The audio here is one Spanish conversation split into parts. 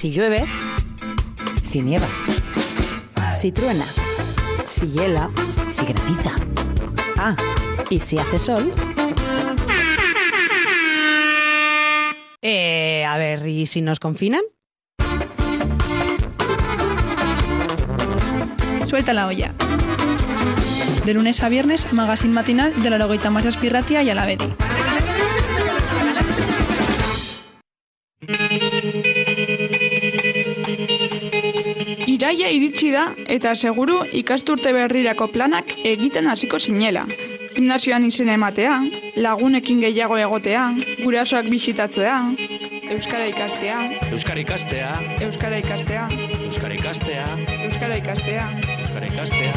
Si llueve, si nieva, si truena, si hiela, si graniza. Ah, y si hace sol. A ver, ¿y si nos confinan? Suelta la olla. De lunes a viernes, magazine matinal de la Laurogeita Mazazpi Irratia y Alabedi. Iraia iritsi da eta seguru ikasturte berrirako planak egiten hasiko zinela. Gimnasioan izena ematea, lagunekin gehiago egotea, gurasoak bisitatzea, euskara ikastea. Euskara ikastea. Euskara ikastea. Euskara ikastea. Euskara ikastea. Euskara ikastea.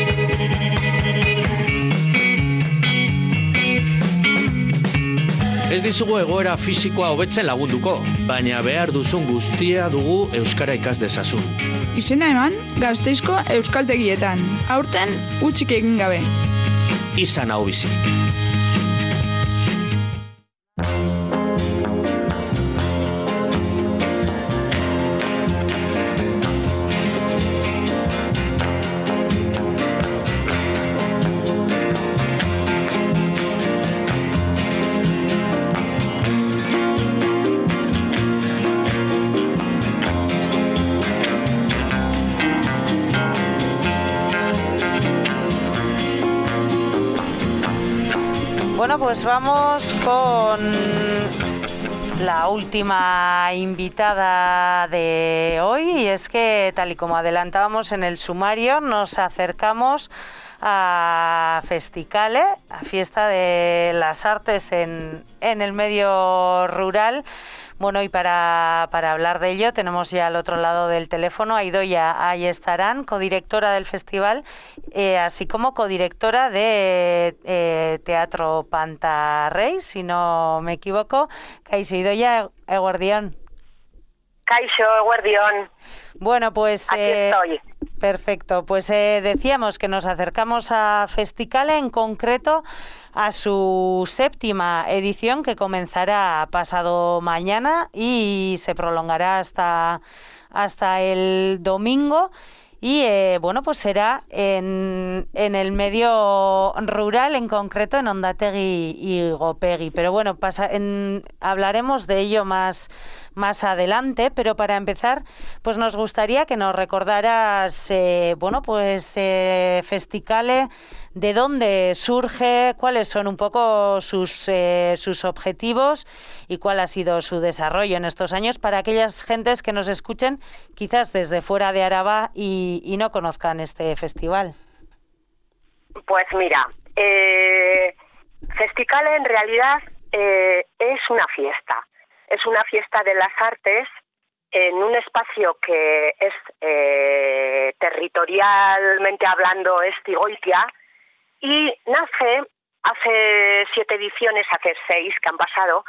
Ez dizugu egoera fisikoa hobetzen lagunduko, baina behar duzun guztia dugu euskara ikas dezazun. Izena eman, Gasteizko euskaltegietan. Aurten, hutsik egin gabe. Izan hau bizi. Bueno, pues vamos con la última invitada de hoy, y es que, tal y como adelantábamos en el sumario, nos acercamos a Festicale, a Fiesta de las Artes en el medio rural. Bueno, y para hablar de ello tenemos ya al otro lado del teléfono a Idoia Ayestarán, codirectora del festival, así como codirectora de Teatro Pantarrey, si no me equivoco. Kaixo, Idoia, eguerdión. Kaixo, eguerdión. Bueno, pues... Aquí estoy. Perfecto, pues decíamos que nos acercamos a Festicale, en concreto a su 7ª edición, que comenzará pasado mañana y se prolongará hasta el domingo. Y bueno, pues será en el medio rural, en concreto en Ondategi y Gopegui. Pero bueno, hablaremos de ello más adelante, pero para empezar, pues nos gustaría que nos recordaras, Festicale, de dónde surge, cuáles son un poco sus objetivos y cuál ha sido su desarrollo en estos años, para aquellas gentes que nos escuchen quizás desde fuera de Araba y no conozcan este festival. Pues mira, Festicale en realidad es una fiesta. Es una fiesta de las artes en un espacio que es territorialmente hablando es Tigoitia, y nace hace 7 ediciones, hace 6 que han pasado,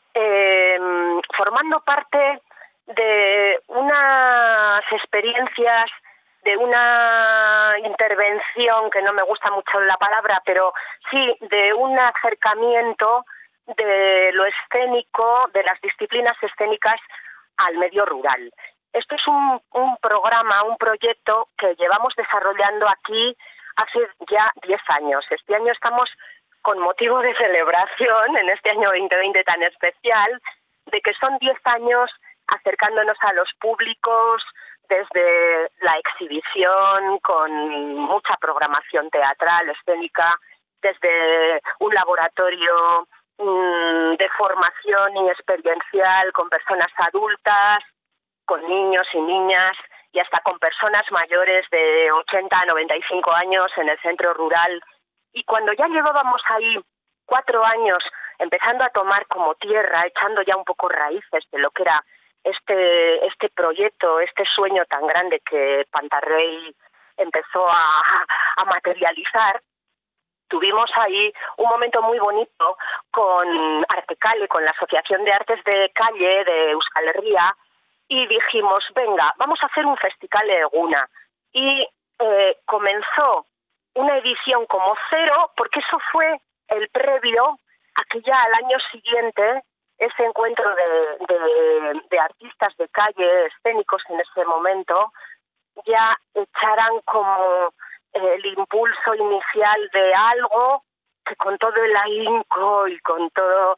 formando parte de unas experiencias, de una intervención, que no me gusta mucho la palabra, pero sí de un acercamiento de lo escénico, de las disciplinas escénicas al medio rural. Esto es un programa, un proyecto que llevamos desarrollando aquí hace ya 10 años. Este año estamos con motivo de celebración, en este año 2020 tan especial, de que son 10 años acercándonos a los públicos desde la exhibición, con mucha programación teatral, escénica, desde un laboratorio de formación y experiencial con personas adultas, con niños y niñas, y hasta con personas mayores de 80 a 95 años en el centro rural. Y cuando ya llevábamos ahí 4 años empezando a tomar como tierra, echando ya un poco raíces de lo que era este proyecto, este sueño tan grande que Pantarrey empezó a materializar, tuvimos ahí un momento muy bonito con Artecale, con la Asociación de Artes de Calle de Euskal Herria, y dijimos, venga, vamos a hacer un Festicale Eguna. Y comenzó una edición como 0, porque eso fue el previo a que ya al año siguiente ese encuentro de artistas de calle, escénicos en ese momento, ya echaran como el impulso inicial de algo que con todo el ahínco y con todo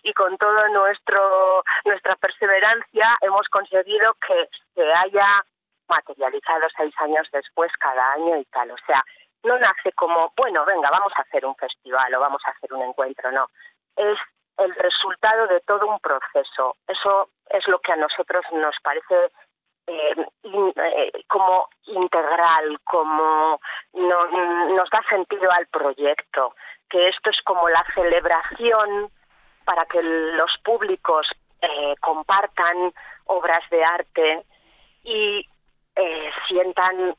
nuestra perseverancia hemos conseguido que se haya materializado 6 años después cada año y tal. O sea, no nace como, bueno, venga, vamos a hacer un festival o vamos a hacer un encuentro, no. Es el resultado de todo un proceso. Eso es lo que a nosotros nos parece como integral, como nos da sentido al proyecto, que esto es como la celebración para que los públicos compartan obras de arte y sientan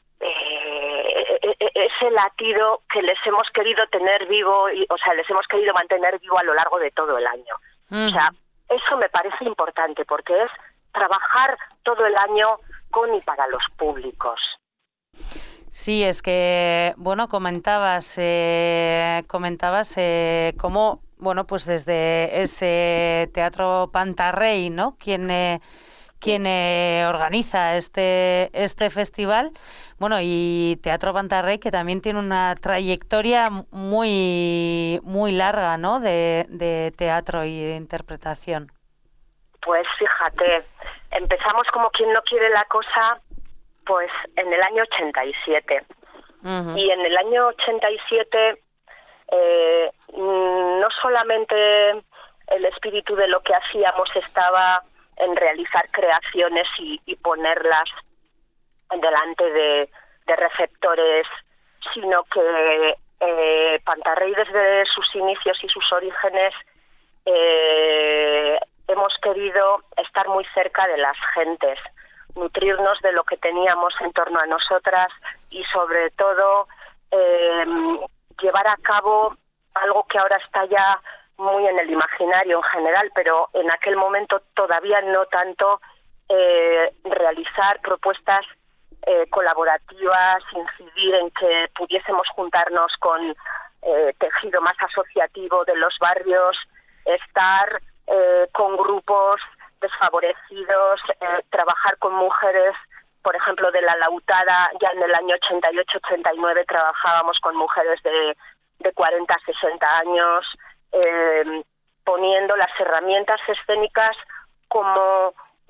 ese latido que les hemos querido tener vivo, les hemos querido mantener vivo a lo largo de todo el año. O sea, eso me parece importante porque es trabajar todo el año con y para los públicos. Sí, es que, bueno, comentabas cómo, bueno, pues desde ese Teatro Pantarrey, ¿no? Quien organiza este festival, bueno, y Teatro Pantarrey, que también tiene una trayectoria muy larga, ¿no? De teatro y de interpretación. Pues fíjate, empezamos como quien no quiere la cosa, pues en el año 87. Uh-huh. Y en el año 87 no solamente el espíritu de lo que hacíamos estaba en realizar creaciones y ponerlas delante de receptores, sino que Pantarrey desde sus inicios y sus orígenes hemos querido estar muy cerca de las gentes, nutrirnos de lo que teníamos en torno a nosotras y sobre todo llevar a cabo algo que ahora está ya muy en el imaginario en general, pero en aquel momento todavía no tanto, realizar propuestas colaborativas, incidir en que pudiésemos juntarnos con tejido más asociativo de los barrios, estar con grupos desfavorecidos, trabajar con mujeres, por ejemplo, de la Lautada. Ya en el año 88-89 trabajábamos con mujeres de 40 a 60 años, poniendo las herramientas escénicas como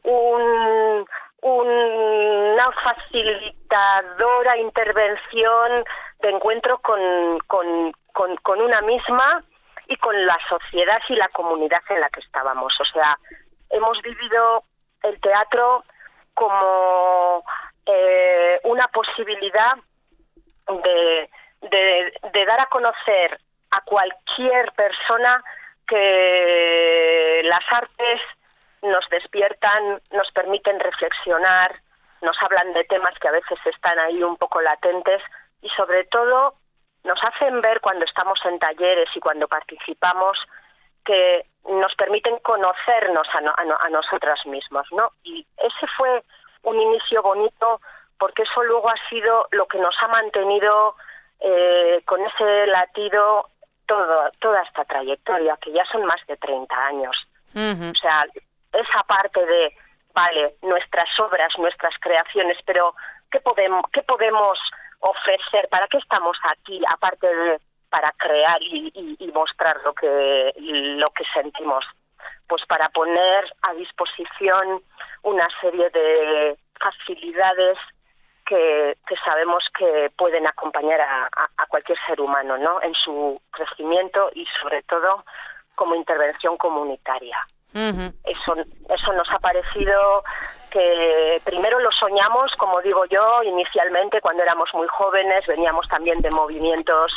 una facilitadora intervención de encuentro con una misma y con la sociedad y la comunidad en la que estábamos. O sea, hemos vivido el teatro como una posibilidad de dar a conocer a cualquier persona que las artes nos despiertan, nos permiten reflexionar, nos hablan de temas que a veces están ahí un poco latentes y sobre todo nos hacen ver cuando estamos en talleres y cuando participamos que nos permiten conocernos a nosotras mismas, ¿no? Y ese fue un inicio bonito porque eso luego ha sido lo que nos ha mantenido con ese latido toda esta trayectoria, que ya son más de 30 años. Uh-huh. O sea, esa parte de, vale, nuestras obras, nuestras creaciones, pero ¿qué podemos ofrecer? ¿Para qué estamos aquí? Aparte de para crear y mostrar lo que sentimos. Pues para poner a disposición una serie de facilidades que sabemos que pueden acompañar a cualquier ser humano, ¿no? En su crecimiento y sobre todo como intervención comunitaria. Uh-huh. Eso nos ha parecido que primero lo soñamos, como digo yo, inicialmente cuando éramos muy jóvenes, veníamos también de movimientos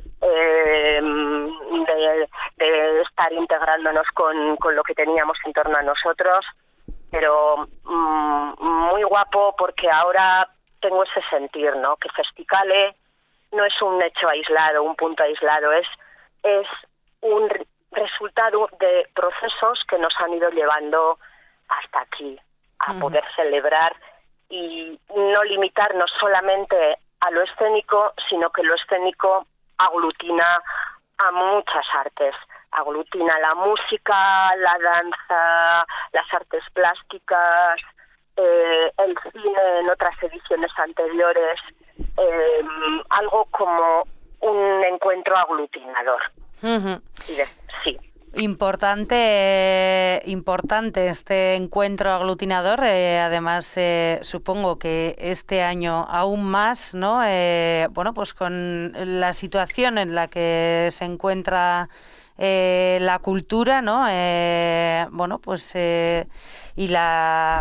de estar integrándonos con lo que teníamos en torno a nosotros, pero muy guapo porque ahora tengo ese sentir, ¿no? Que Festicale no es un hecho aislado, un punto aislado, es un resultado de procesos que nos han ido llevando hasta aquí, a poder celebrar y no limitarnos solamente a lo escénico, sino que lo escénico aglutina a muchas artes, aglutina la música, la danza, las artes plásticas, el cine en otras ediciones anteriores, algo como un encuentro aglutinador. Uh-huh. Sí. Importante este encuentro aglutinador. Además, supongo que este año aún más, ¿no? Bueno, pues con la situación en la que se encuentra la cultura, ¿no? Bueno, pues y la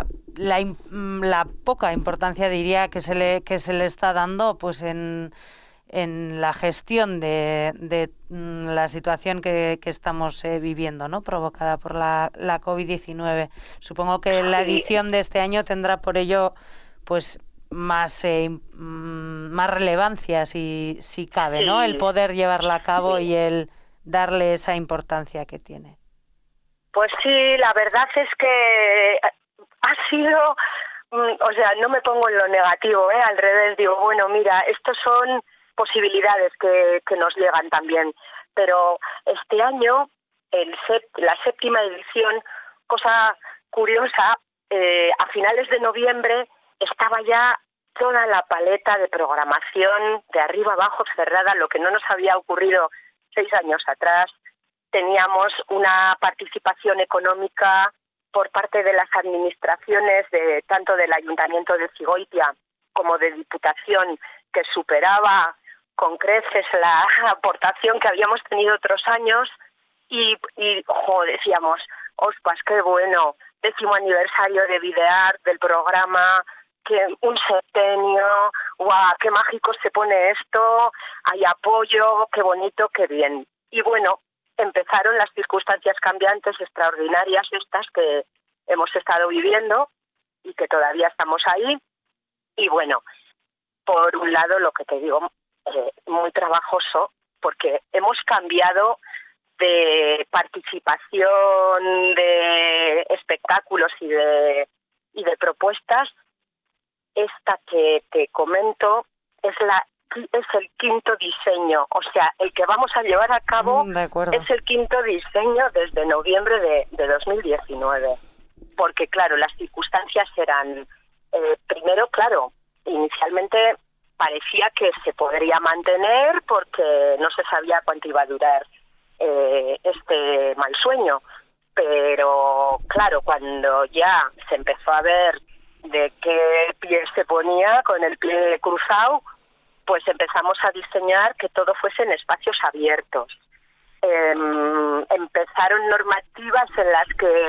poca importancia, diría, que se le está dando, pues en la gestión de la situación que estamos viviendo, ¿no? Provocada por la COVID-19. Supongo que la edición de este año tendrá por ello pues más relevancia, si cabe, ¿no? El poder llevarla a cabo y el darle esa importancia que tiene. Pues sí, la verdad es que ha sido, o sea, no me pongo en lo negativo, al revés, digo, bueno, mira, estos son posibilidades que nos llegan también, pero este año, la 7ª edición, cosa curiosa, a finales de noviembre estaba ya toda la paleta de programación de arriba abajo cerrada, lo que no nos había ocurrido 6 años atrás. Teníamos una participación económica por parte de las administraciones, tanto del Ayuntamiento de Zigoitia como de Diputación, que superaba con creces la aportación que habíamos tenido otros años y decíamos, ospas, qué bueno, 10º aniversario de Videart, del programa, que un septenio, guau, qué mágico se pone esto, hay apoyo, qué bonito, qué bien. Y bueno, empezaron las circunstancias cambiantes extraordinarias estas que hemos estado viviendo y que todavía estamos ahí. Y bueno, por un lado, lo que te digo, muy trabajoso, porque hemos cambiado de participación de espectáculos y de propuestas. Esta que te comento es el 5º diseño, o sea, el que vamos a llevar a cabo es el 5º diseño desde noviembre de 2019, porque claro, las circunstancias eran, primero, claro, inicialmente parecía que se podría mantener porque no se sabía cuánto iba a durar este mal sueño, pero claro, cuando ya se empezó a ver de qué pie se ponía, con el pie cruzado, pues empezamos a diseñar que todo fuese en espacios abiertos. Empezaron normativas en las que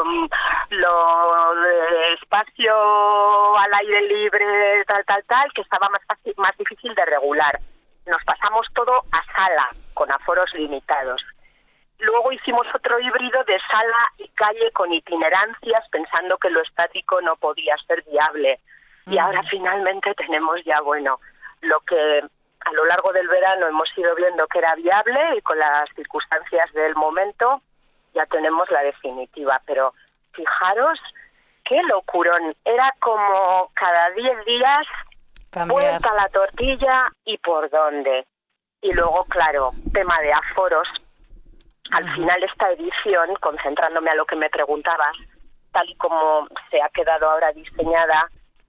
lo de espacio al aire libre, tal, que estaba más difícil de regular. Nos pasamos todo a sala, con aforos limitados. Luego hicimos otro híbrido de sala y calle con itinerancias, pensando que lo estático no podía ser viable. Y ahora finalmente tenemos ya, bueno, lo que a lo largo del verano hemos ido viendo que era viable y con las circunstancias del momento ya tenemos la definitiva. Pero fijaros qué locurón. Era como cada 10 días vuelta a la tortilla y por dónde. Y luego, claro, tema de aforos. Al final esta edición, concentrándome a lo que me preguntabas, tal y como se ha quedado ahora diseñada,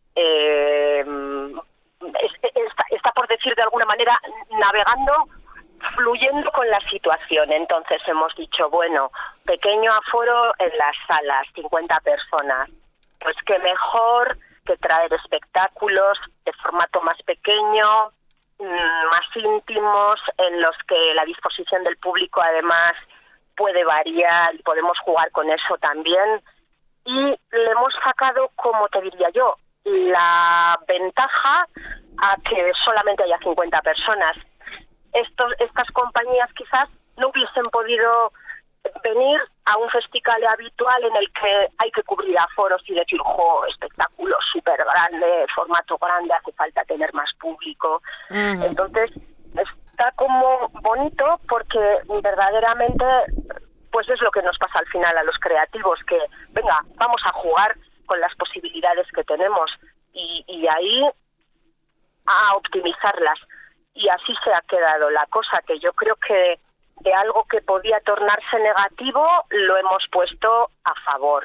está por decir de alguna manera navegando, fluyendo con la situación. Entonces hemos dicho, bueno, pequeño aforo en las salas, 50 personas. Pues qué mejor que traer espectáculos de formato más pequeño, más íntimos, en los que la disposición del público además puede variar y podemos jugar con eso también. Y le hemos sacado, como te diría yo, la ventaja a que solamente haya 50 personas. Estas compañías quizás no hubiesen podido venir a un festival habitual en el que hay que cubrir aforos y decir, espectáculo súper grande, formato grande, hace falta tener más público. Entonces está como bonito porque verdaderamente pues es lo que nos pasa al final a los creativos, que venga, vamos a jugar con las posibilidades que tenemos y ahí a optimizarlas. Y así se ha quedado la cosa, que yo creo que de algo que podía tornarse negativo, lo hemos puesto a favor.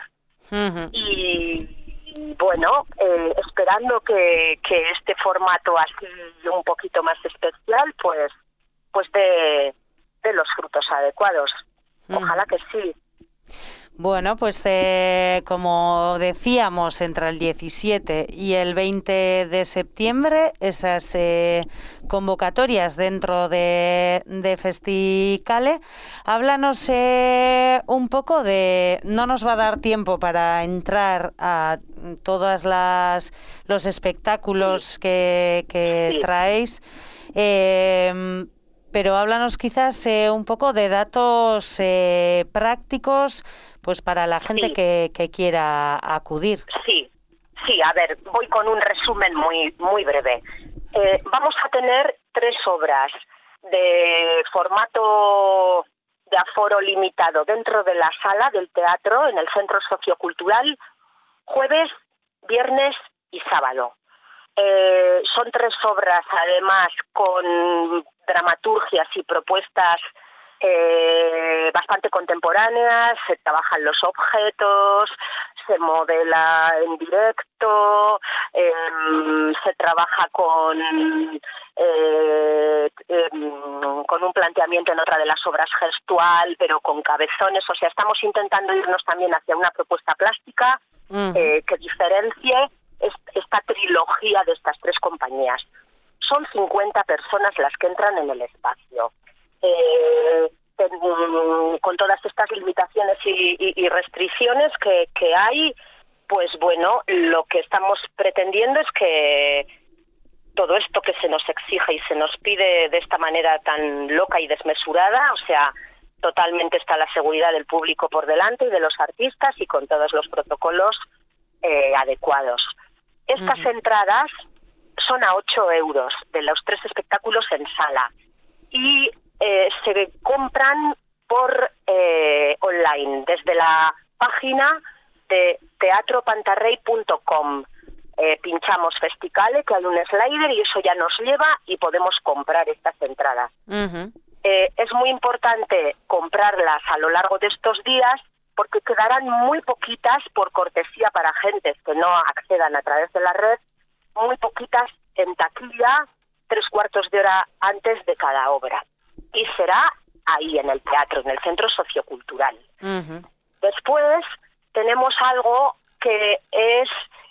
Y bueno, esperando que este formato así un poquito más especial, pues de los frutos adecuados. Ojalá que sí. Bueno, pues como decíamos, entre el 17 y el 20 de septiembre, esas convocatorias dentro de Festicale. Háblanos un poco no nos va a dar tiempo para entrar a todos los espectáculos que traéis, pero háblanos quizás un poco de datos prácticos, pues para la gente que quiera acudir. Sí, a ver, voy con un resumen muy breve. Vamos a tener 3 obras de formato de aforo limitado dentro de la sala del teatro en el Centro Sociocultural, jueves, viernes y sábado. Son 3 obras, además, con dramaturgias y propuestas bastante contemporáneas. Se trabajan los objetos, se modela en directo, se trabaja con un planteamiento en otra de las obras gestual, pero con cabezones. O sea, estamos intentando irnos también hacia una propuesta plástica que diferencie esta trilogía de estas 3 compañías. Son 50 personas las que entran en el espacio. Con todas estas limitaciones y restricciones que hay, pues bueno, lo que estamos pretendiendo es que todo esto que se nos exige y se nos pide de esta manera tan loca y desmesurada, o sea, totalmente está la seguridad del público por delante y de los artistas y con todos los protocolos adecuados. Estas entradas son a 8 euros de los 3 espectáculos en sala y se compran por online desde la página de teatropantarrey.com. Pinchamos Festicale, que hay un slider y eso ya nos lleva y podemos comprar estas entradas. Es muy importante comprarlas a lo largo de estos días porque quedarán muy poquitas por cortesía para gentes que no accedan a través de la red, muy poquitas en taquilla, 3/4 de hora antes de cada obra. Y será ahí en el teatro, en el Centro Sociocultural. Después tenemos algo que es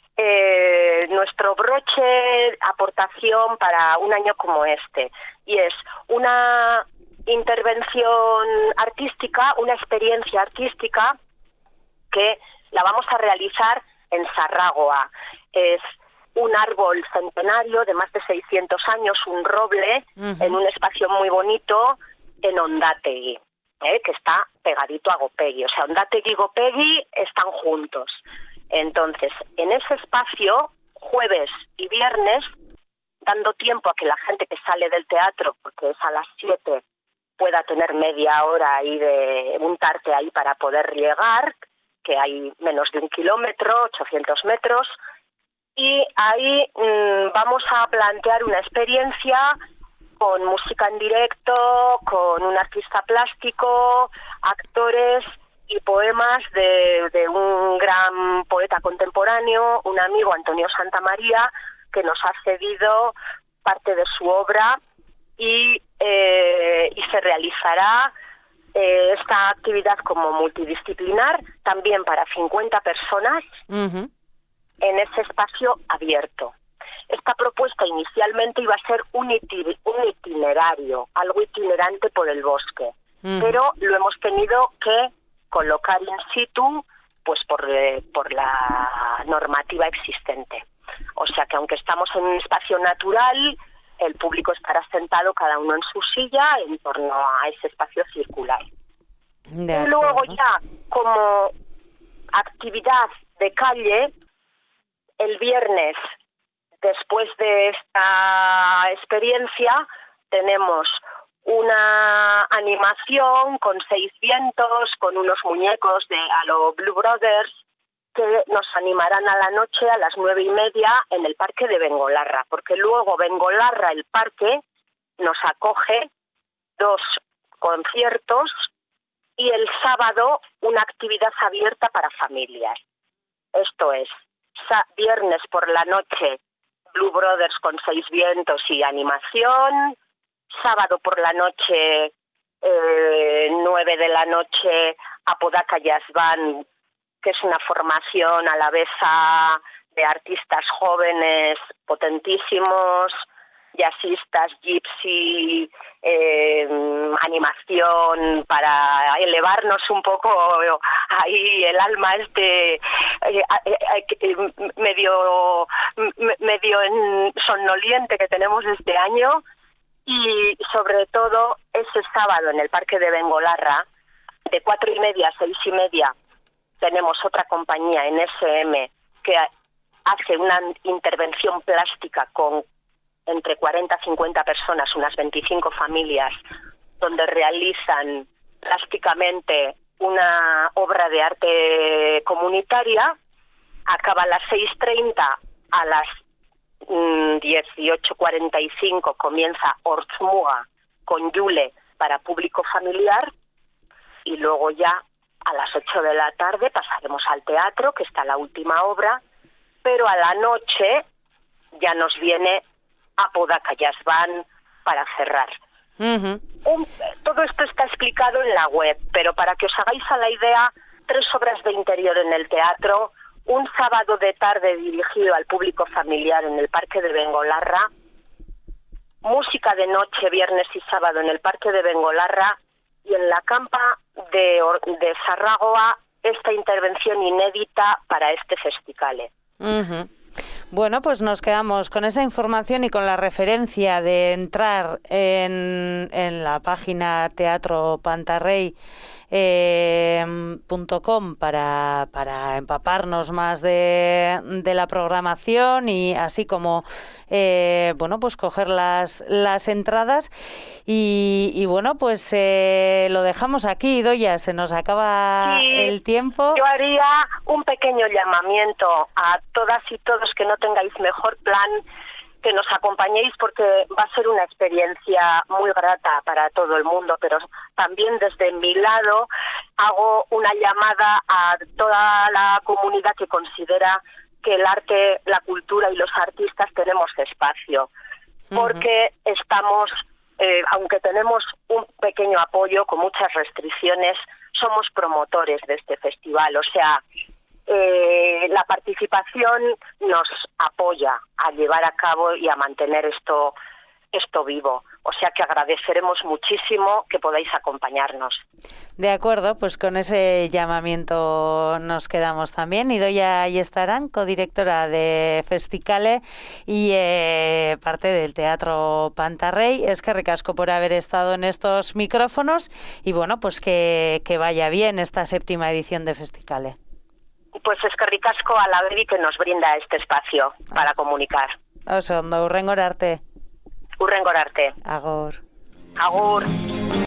nuestro broche aportación para un año como este, y es una intervención artística, una experiencia artística que la vamos a realizar en Sarrágoa. Es un árbol centenario de más de 600 años, un roble, en un espacio muy bonito en Ondátegui, que está pegadito a Gopegui. O sea, Ondátegui y Gopegui están juntos. Entonces, en ese espacio, jueves y viernes, dando tiempo a que la gente que sale del teatro, porque es a las 7, pueda tener media hora ahí de untarte ahí para poder llegar, que hay menos de 1 kilómetro, 800 metros, y ahí vamos a plantear una experiencia con música en directo, con un artista plástico, actores y poemas de un gran poeta contemporáneo, un amigo, Antonio Santamaría, que nos ha cedido parte de su obra y se realizará esta actividad como multidisciplinar, también para 50 personas, en ese espacio abierto. Esta propuesta inicialmente iba a ser un itinerario, algo itinerante por el bosque, pero lo hemos tenido que colocar in situ, pues por la normativa existente. O sea que aunque estamos en un espacio natural, el público estará sentado cada uno en su silla en torno a ese espacio circular. Y luego ya, como actividad de calle, el viernes, después de esta experiencia, tenemos una animación con 6 vientos, con unos muñecos a lo Blue Brothers, que nos animarán a la noche a las 9:30 en el Parque de Bengolarra, porque luego Bengolarra, el parque, nos acoge 2 conciertos, y el sábado una actividad abierta para familias. Esto es, viernes por la noche, Blue Brothers con 6 vientos y animación, sábado por la noche, 9 de la noche, Apodaca Jazz Band, que es una formación a la vez de artistas jóvenes potentísimos, jazzistas, gypsy, animación, para elevarnos un poco ahí el alma medio somnoliente que tenemos este año. Y sobre todo ese sábado en el Parque de Bengolarra, de 4:30 a 6:30, tenemos otra compañía en SM que hace una intervención plástica con entre 40 y 50 personas, unas 25 familias, donde realizan plásticamente una obra de arte comunitaria. Acaba a las 6:30, a las 18:45 comienza Ortzmuga con Yule para público familiar, y luego ya a las 8 de la tarde pasaremos al teatro, que está la última obra, pero a la noche ya nos viene Apodaca Jazz Band para cerrar. Uh-huh. Todo esto está explicado en la web, pero para que os hagáis a la idea, 3 obras de interior en el teatro, un sábado de tarde dirigido al público familiar en el Parque de Bengolarra, música de noche viernes y sábado en el Parque de Bengolarra, y en la campa de Sarragoa esta intervención inédita para este festicale. Uh-huh. Bueno, pues nos quedamos con esa información y con la referencia de entrar en la página teatropantarrey.com para empaparnos más de la programación, y así como pues coger las entradas, y bueno, pues lo dejamos aquí, Idoia, se nos acaba el tiempo. Yo haría un pequeño llamamiento a todas y todos que no tengáis mejor plan, que nos acompañéis, porque va a ser una experiencia muy grata para todo el mundo, pero también desde mi lado hago una llamada a toda la comunidad que considera que el arte, la cultura y los artistas tenemos espacio, porque estamos, aunque tenemos un pequeño apoyo con muchas restricciones, somos promotores de este festival, o sea, la participación nos apoya a llevar a cabo y a mantener esto vivo. O sea que agradeceremos muchísimo que podáis acompañarnos. De acuerdo, pues con ese llamamiento nos quedamos también. Idoia Ayestarán, codirectora de Festicale y parte del Teatro Pantarrey. Eskerrik asko por haber estado en estos micrófonos, y bueno, pues que vaya bien esta 7ª edición de Festicale. Pues eskerrik asko a la Bebi, que nos brinda este espacio para comunicar. Oso ondo, hurrengora arte. Hurrengora arte. Agur. Agur.